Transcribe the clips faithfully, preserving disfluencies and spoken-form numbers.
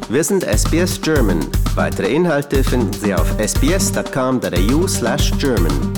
Wir sind S B S German. Weitere Inhalte finden Sie auf s b s dot com dot a u slash german.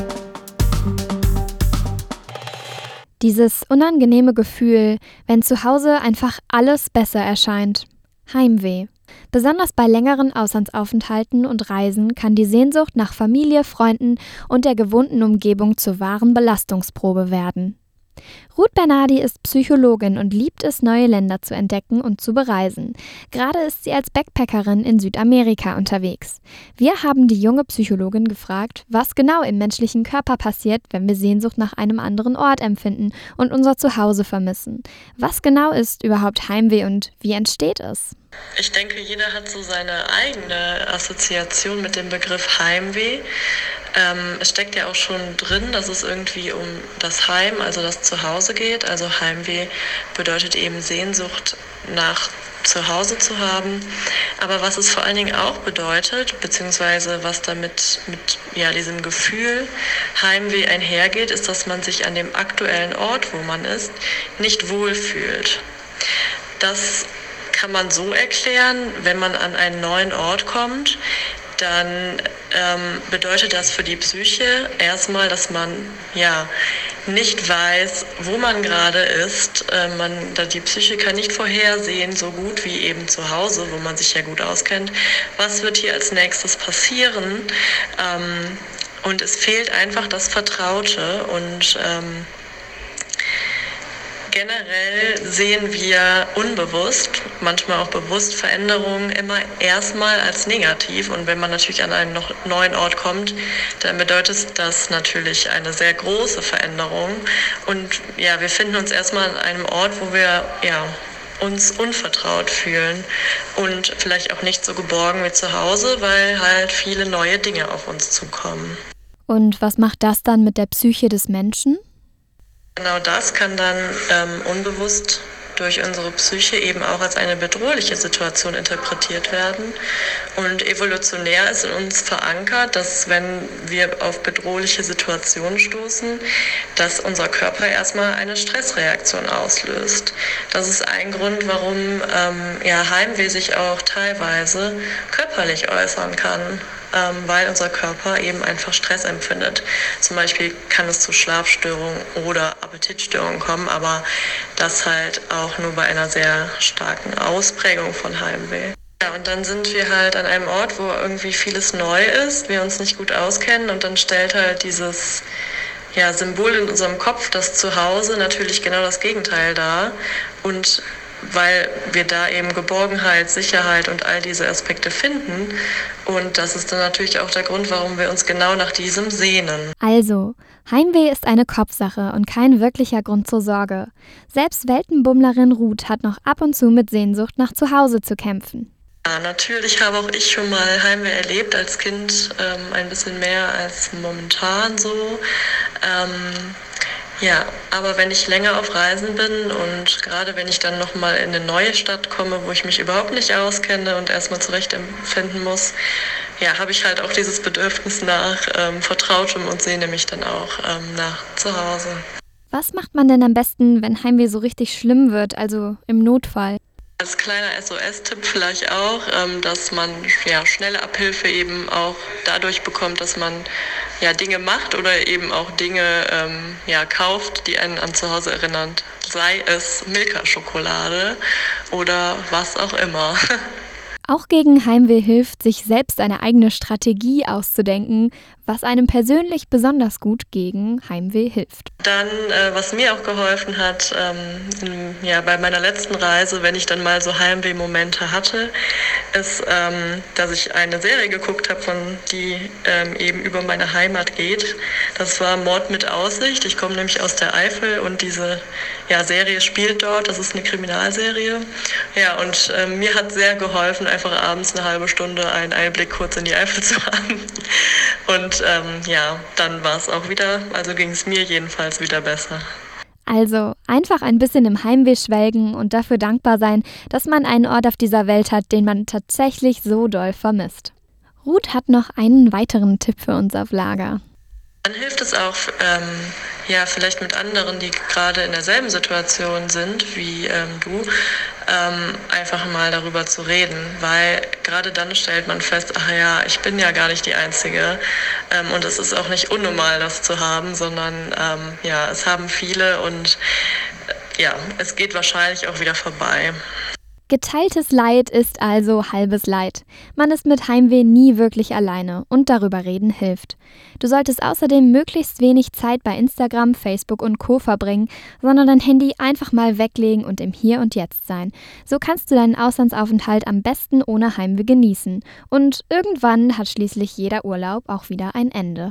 Dieses unangenehme Gefühl, wenn zu Hause einfach alles besser erscheint. Heimweh. Besonders bei längeren Auslandsaufenthalten und Reisen kann die Sehnsucht nach Familie, Freunden und der gewohnten Umgebung zur wahren Belastungsprobe werden. Ruth Bernardi ist Psychologin und liebt es, neue Länder zu entdecken und zu bereisen. Gerade ist sie als Backpackerin in Südamerika unterwegs. Wir haben die junge Psychologin gefragt, was genau im menschlichen Körper passiert, wenn wir Sehnsucht nach einem anderen Ort empfinden und unser Zuhause vermissen. Was genau ist überhaupt Heimweh und wie entsteht es? Ich denke, jeder hat so seine eigene Assoziation mit dem Begriff Heimweh. Ähm, es steckt ja auch schon drin, dass es irgendwie um das Heim, also das Zuhause geht. Also Heimweh bedeutet eben Sehnsucht nach Zuhause zu haben. Aber was es vor allen Dingen auch bedeutet, beziehungsweise was damit mit ja, diesem Gefühl Heimweh einhergeht, ist, dass man sich an dem aktuellen Ort, wo man ist, nicht wohlfühlt. Das kann man so erklären, wenn man an einen neuen Ort kommt, dann ähm, bedeutet das für die Psyche erstmal, dass man ja nicht weiß, wo man gerade ist. Äh, man, da die Psyche kann nicht vorhersehen, so gut wie eben zu Hause, wo man sich ja gut auskennt, was wird hier als nächstes passieren. Ähm, und es fehlt einfach das Vertraute und ähm, generell sehen wir unbewusst, manchmal auch bewusst Veränderungen immer erstmal als negativ. Und wenn man natürlich an einen noch neuen Ort kommt, dann bedeutet das natürlich eine sehr große Veränderung. Und ja, wir finden uns erstmal an einem Ort, wo wir ja, uns unvertraut fühlen und vielleicht auch nicht so geborgen wie zu Hause, weil halt viele neue Dinge auf uns zukommen. Und was macht das dann mit der Psyche des Menschen? Genau das kann dann ähm, unbewusst durch unsere Psyche eben auch als eine bedrohliche Situation interpretiert werden. Und evolutionär ist in uns verankert, dass wenn wir auf bedrohliche Situationen stoßen, dass unser Körper erstmal eine Stressreaktion auslöst. Das ist ein Grund, warum ähm, ja, Heimweh sich auch teilweise körperlich äußern kann. Ähm, weil unser Körper eben einfach Stress empfindet. Zum Beispiel kann es zu Schlafstörungen oder Appetitstörungen kommen, aber das halt auch nur bei einer sehr starken Ausprägung von Heimweh. Ja, und dann sind wir halt an einem Ort, wo irgendwie vieles neu ist, wir uns nicht gut auskennen und dann stellt halt dieses ja, Symbol in unserem Kopf, das Zuhause, natürlich genau das Gegenteil dar. Und weil wir da eben Geborgenheit, Sicherheit und all diese Aspekte finden. Und das ist dann natürlich auch der Grund, warum wir uns genau nach diesem sehnen. Also, Heimweh ist eine Kopfsache und kein wirklicher Grund zur Sorge. Selbst Weltenbummlerin Ruth hat noch ab und zu mit Sehnsucht nach Zuhause zu kämpfen. Ja, natürlich habe auch ich schon mal Heimweh erlebt, als Kind ähm, ein bisschen mehr als momentan so. Ähm, Ja, aber wenn ich länger auf Reisen bin und gerade wenn ich dann nochmal in eine neue Stadt komme, wo ich mich überhaupt nicht auskenne und erstmal zurechtfinden muss, ja, habe ich halt auch dieses Bedürfnis nach ähm, Vertrautem und sehne mich dann auch ähm, nach zu Hause. Was macht man denn am besten, wenn Heimweh so richtig schlimm wird, also im Notfall? Als kleiner S O S-Tipp vielleicht auch, ähm, dass man ja, schnelle Abhilfe eben auch dadurch bekommt, dass man ja, Dinge macht oder eben auch Dinge ähm, ja, kauft, die einen an zu Hause erinnern. Sei es Milka-Schokolade oder was auch immer. Auch gegen Heimweh hilft, sich selbst eine eigene Strategie auszudenken, was einem persönlich besonders gut gegen Heimweh hilft. Dann, äh, was mir auch geholfen hat, ähm, ja, bei meiner letzten Reise, wenn ich dann mal so Heimweh-Momente hatte, ist, ähm, dass ich eine Serie geguckt habe, von die ähm, eben über meine Heimat geht. Das war Mord mit Aussicht. Ich komme nämlich aus der Eifel und diese ja, Serie spielt dort. Das ist eine Kriminalserie. Ja, und äh, mir hat sehr geholfen, einfach abends eine halbe Stunde einen Einblick kurz in die Eifel zu haben. Und ähm, ja, dann war es auch wieder, also ging es mir jedenfalls wieder besser. Also einfach ein bisschen im Heimweh schwelgen und dafür dankbar sein, dass man einen Ort auf dieser Welt hat, den man tatsächlich so doll vermisst. Ruth hat noch einen weiteren Tipp für uns auf Lager. Dann hilft es auch, ähm, ja, vielleicht mit anderen, die gerade in derselben Situation sind wie ähm, du, ähm, einfach mal darüber zu reden, weil gerade dann stellt man fest, ach ja, ich bin ja gar nicht die Einzige ähm, und es ist auch nicht unnormal, das zu haben, sondern ähm, ja, es haben viele und äh, ja, es geht wahrscheinlich auch wieder vorbei. Geteiltes Leid ist also halbes Leid. Man ist mit Heimweh nie wirklich alleine und darüber reden hilft. Du solltest außerdem möglichst wenig Zeit bei Instagram, Facebook und Co. verbringen, sondern dein Handy einfach mal weglegen und im Hier und Jetzt sein. So kannst du deinen Auslandsaufenthalt am besten ohne Heimweh genießen. Und irgendwann hat schließlich jeder Urlaub auch wieder ein Ende.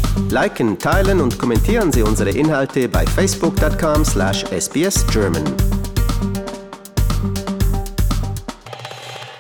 Liken, teilen und kommentieren Sie unsere Inhalte bei facebook punkt com slash s b s german.